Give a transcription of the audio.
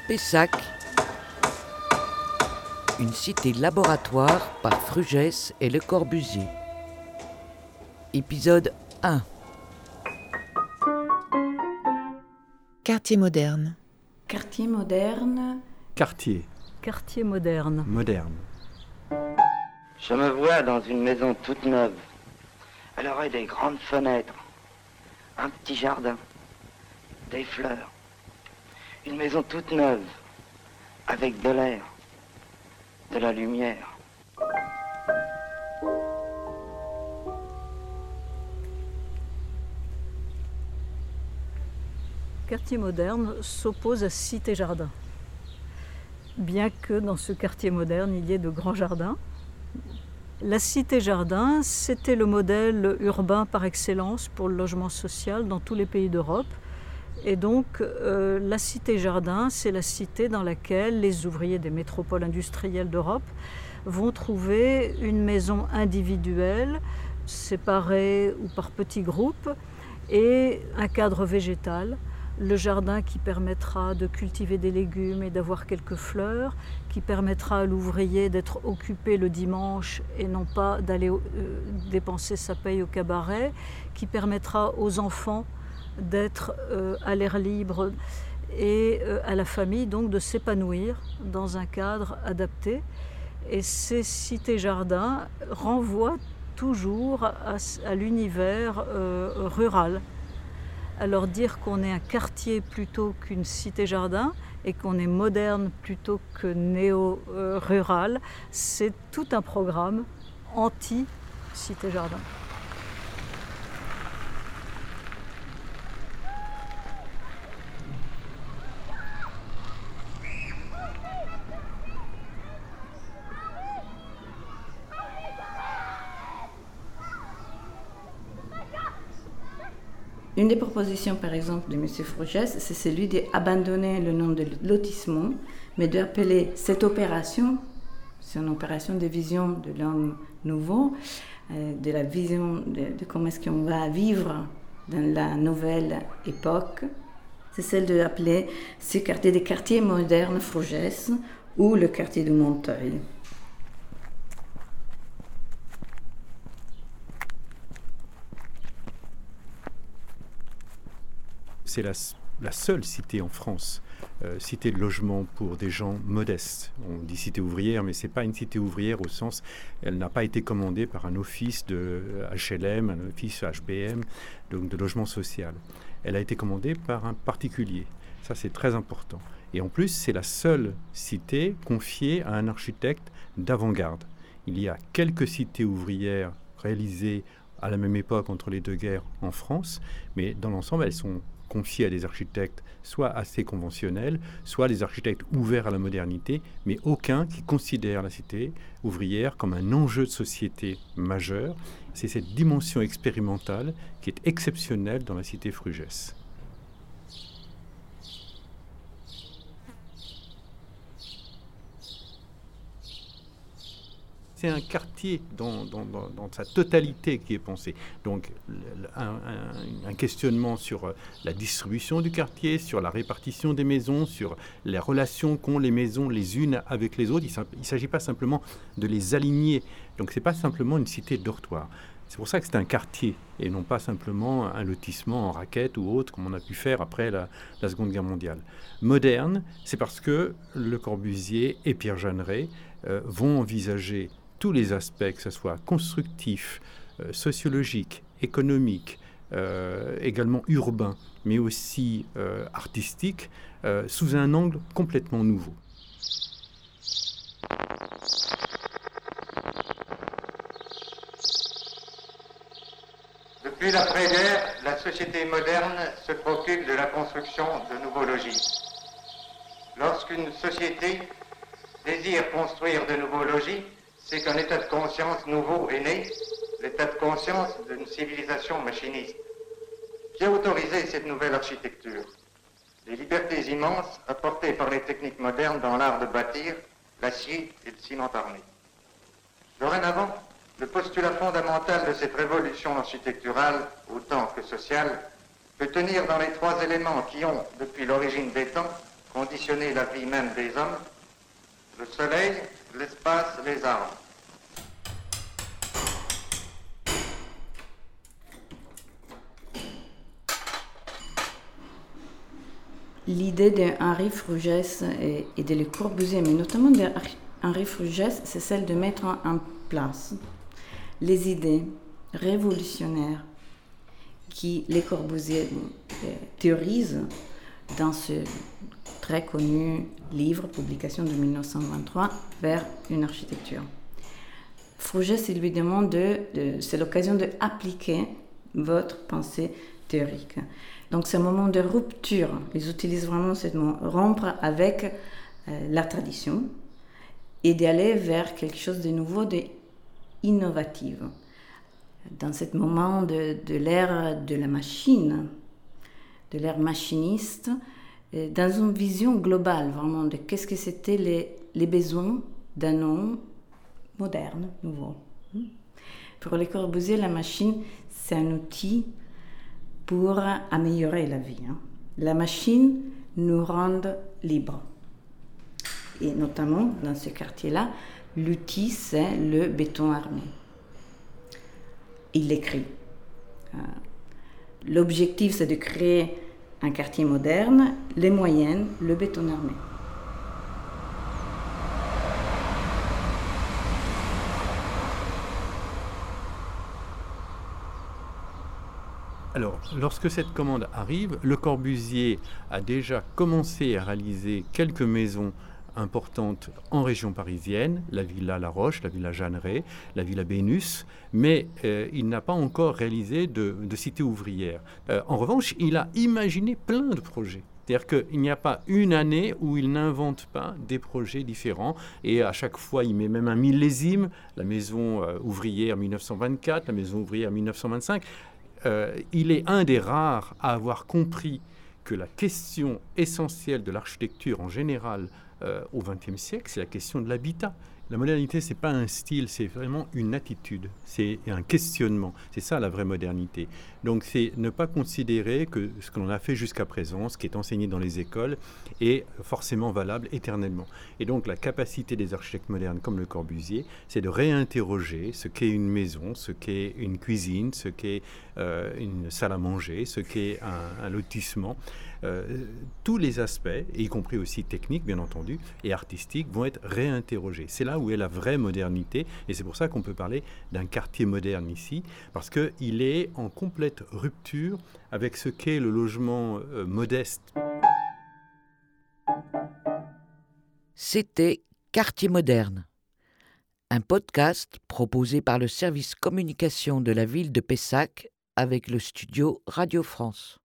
Pessac, une cité laboratoire par Frugès et Le Corbusier. Épisode 1. Quartier moderne. Quartier moderne. Quartier. Quartier moderne. Moderne. Je me vois dans une maison toute neuve. Elle aurait des grandes fenêtres, un petit jardin, des fleurs. Une maison toute neuve, avec de l'air, de la lumière. Quartier moderne s'oppose à cité-jardin. Bien que dans ce quartier moderne, il y ait de grands jardins. La cité-jardin, c'était le modèle urbain par excellence pour le logement social dans tous les pays d'Europe. Et donc, la cité-jardin, c'est la cité dans laquelle les ouvriers des métropoles industrielles d'Europe vont trouver une maison individuelle, séparée ou par petits groupes, et un cadre végétal. Le jardin qui permettra de cultiver des légumes et d'avoir quelques fleurs, qui permettra à l'ouvrier d'être occupé le dimanche et non pas d'aller dépenser sa paye au cabaret, qui permettra aux enfants d'être à l'air libre et à la famille donc de s'épanouir dans un cadre adapté. Et ces cités-jardins renvoient toujours à l'univers rural. Alors dire qu'on est un quartier plutôt qu'une cité-jardin et qu'on est moderne plutôt que néo-rural, c'est tout un programme anti-cité-jardin. Une des propositions, par exemple, de M. Frugès, c'est celui d'abandonner le nom de lotissement, mais d'appeler cette opération, c'est une opération de vision de l'homme nouveau, de la vision de comment est-ce qu'on va vivre dans la nouvelle époque. C'est celle d'appeler ce quartier des quartiers modernes Frugès ou le quartier de Montreuil. C'est la seule cité en France, cité de logement pour des gens modestes. On dit cité ouvrière, mais ce n'est pas une cité ouvrière au sens, elle n'a pas été commandée par un office de HLM, un office HBM, donc de logement social. Elle a été commandée par un particulier. Ça, c'est très important. Et en plus, c'est la seule cité confiée à un architecte d'avant-garde. Il y a quelques cités ouvrières réalisées à la même époque entre les deux guerres en France, mais dans l'ensemble, elles sont confiés à des architectes soit assez conventionnels, soit des architectes ouverts à la modernité, mais aucun qui considère la cité ouvrière comme un enjeu de société majeur. C'est cette dimension expérimentale qui est exceptionnelle dans la cité Frugès. C'est un quartier dans sa totalité qui est pensé. Donc un questionnement sur la distribution du quartier, sur la répartition des maisons, sur les relations qu'ont les maisons les unes avec les autres. Il ne s'agit pas simplement de les aligner. Donc ce n'est pas simplement une cité de dortoir. C'est pour ça que c'est un quartier et non pas simplement un lotissement en raquette ou autre comme on a pu faire après la Seconde Guerre mondiale. Moderne, c'est parce que Le Corbusier et Pierre Jeanneret vont envisager tous les aspects, que ce soit constructif, sociologique, économique, également urbain, mais aussi artistique, sous un angle complètement nouveau. Depuis l'après-guerre, la société moderne se préoccupe de la construction de nouveaux logis. Lorsqu'une société désire construire de nouveaux logis, c'est qu'un état de conscience nouveau est né, l'état de conscience d'une civilisation machiniste. Qui a autorisé cette nouvelle architecture? Les libertés immenses apportées par les techniques modernes dans l'art de bâtir, l'acier et le ciment armé. Dorénavant, le postulat fondamental de cette révolution architecturale, autant que sociale, peut tenir dans les trois éléments qui ont, depuis l'origine des temps, conditionner la vie même des hommes, le soleil, l'espace, les arbres. L'idée d'Henri Frugiès et de Le Corbusier, mais notamment d'Henri Frugiès, c'est celle de mettre en place les idées révolutionnaires qui Le Corbusier théorise dans ce très connu livre, publication de 1923, Vers une architecture. Frugiès, il lui demande c'est l'occasion d'appliquer votre pensée théorique. Donc c'est un moment de rupture. Ils utilisent vraiment ce mot, rompre avec la tradition et d'aller vers quelque chose de nouveau, d'innovatif. Dans ce moment de l'ère de la machine, de l'ère machiniste, dans une vision globale vraiment de qu'est-ce que c'était les besoins d'un homme moderne, nouveau. Pour Le Corbusier, la machine, c'est un outil pour améliorer la vie. La machine nous rend libres. Et notamment, dans ce quartier-là, l'outil, c'est le béton armé. Il l'écrit. L'objectif, c'est de créer un quartier moderne, les moyens, le béton armé. Alors, lorsque cette commande arrive, Le Corbusier a déjà commencé à réaliser quelques maisons importantes en région parisienne, la Villa La Roche, la Villa Jeanneret, la Villa Bénus, mais il n'a pas encore réalisé de cité ouvrière. En revanche, il a imaginé plein de projets. C'est-à-dire qu'il n'y a pas une année où il n'invente pas des projets différents et à chaque fois il met même un millésime, la maison ouvrière 1924, la maison ouvrière 1925. Il est un des rares à avoir compris que la question essentielle de l'architecture en général au XXe siècle, c'est la question de l'habitat. La modernité, ce n'est pas un style, c'est vraiment une attitude, c'est un questionnement. C'est ça la vraie modernité. Donc c'est ne pas considérer que ce que l'on a fait jusqu'à présent, ce qui est enseigné dans les écoles, est forcément valable éternellement. Et donc la capacité des architectes modernes comme Le Corbusier, c'est de réinterroger ce qu'est une maison, ce qu'est une cuisine, ce qu'est une salle à manger, ce qu'est un lotissement. Tous les aspects, y compris aussi techniques bien entendu, et artistiques, vont être réinterrogés. C'est là où est la vraie modernité, et c'est pour ça qu'on peut parler d'un quartier moderne ici, parce qu'il est en complète rupture avec ce qu'est le logement modeste. C'était Quartier moderne, un podcast proposé par le service communication de la ville de Pessac avec le studio Radio France.